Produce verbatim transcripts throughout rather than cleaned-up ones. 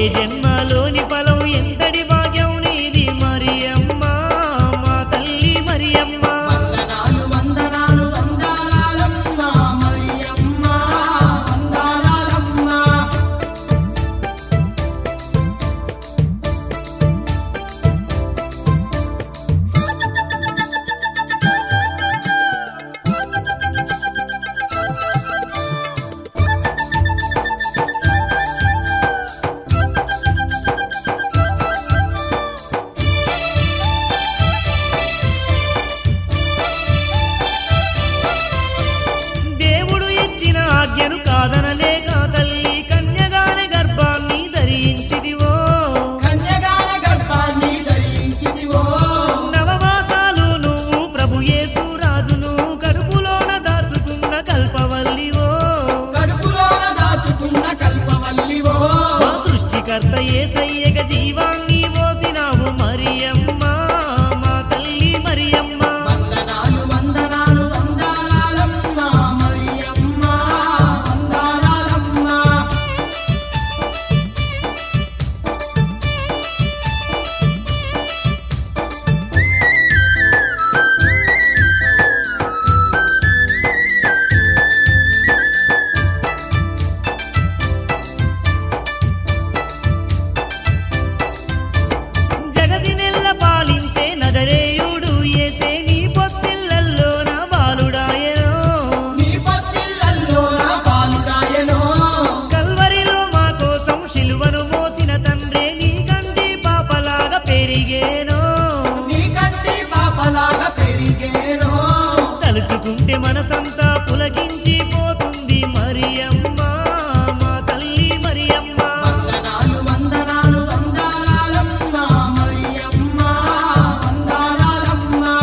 జన్మలోని ఫలం ఎంతటి భాగ్యం నీది మరియమ్మ మా తల్లి మరియమ్మ వందనాలు వందనాలు వందనాలమ్మ మరియమ్మ వందనాలమ్మ దేవుడు ఇచ్చిన ఆజ్ఞను కాదనలేక తల్లి కన్యగానే గర్భాన్ని ధరించిదివో కన్యగాన గర్భాన్ని ధరించితివో నవమాసాలు నువ్వు ప్రభు యేసు రాజును కడుపులోన దాచుకున్న కల్పవల్లివో కడుపులోన దాచుకున్న కల్పవల్లివో మా సృష్టికర్త యేసయ్యగ జీవాన్ని పోసినావు మరియమ్మ మా తల్లి మరియమ్మ వందనాలు వందనాలు వందనాలమ్మ మరియమ్మ వందనాలమ్మ జగతి నెల్ల పాలించే నదరేయుడు యేసే నీ పొత్తిళ్ళల్లో నా బాలుడాయనో నీ పత్తిళ్ళల్లో నా పాలుడాయనో కల్వరిలో మా కోసం శిలువను మోసిన తండ్రే నీ కంటి పాపలాగా పెరిగేనో నీ కంటి పాపలాగా పెరిగేనో తలుచుకుంటే మనసంతా పులకించిపోతుంది మరియమ్మ మా తల్లి మరియమ్మ వందనాలు వందనాలు వందనాలమ్మ మరియమ్మ వందనాలమ్మ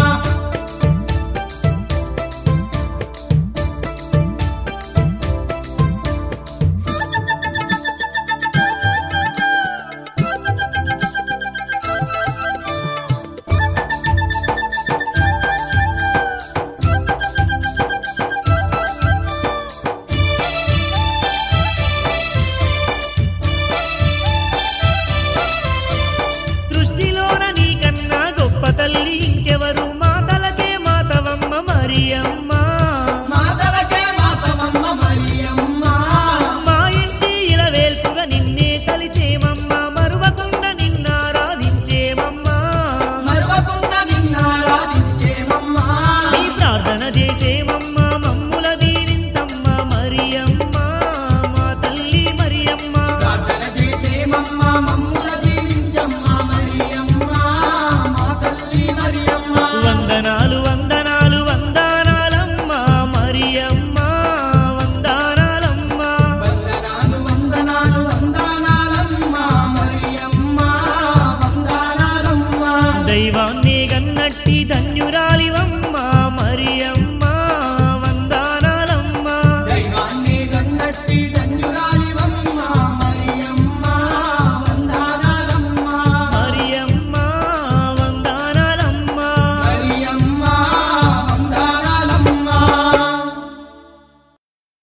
సృష్టిలోన నీకన్నా గొప్ప తల్లి ఇంకెవరు మాతలకే మాతవమ్మ మరియమ్మ మాతలకే మాతవమ్మ మరియమ్మ మా ఇంటి ఇలవేల్పుగా నిన్నే తలిచేమమ్మ మరువకుండా నిన్నారాధించేమమ్మ మరువకుండా నిన్నారాధించేమమ్మా నీ ప్రార్థన చేసేమమ్మ మమ్ముల దీవించమ్మ మరియమ్మ మా తల్లి మరియమ్మ ప్రార్థన చేసేమమ్మ మమ్ముల దీవించమ్మ మరియమ్మ మా తల్లి మరియమ్మ వందనాలు వందనాలు వందనాలమ్మ మరియమ్మ వందనాలమ్మ వందనాలు వందనాలు వందనాలమ్మ మరియమ్మ వందనాలమ్మ దైవాన్ని గన్నట్టి ధన్యురా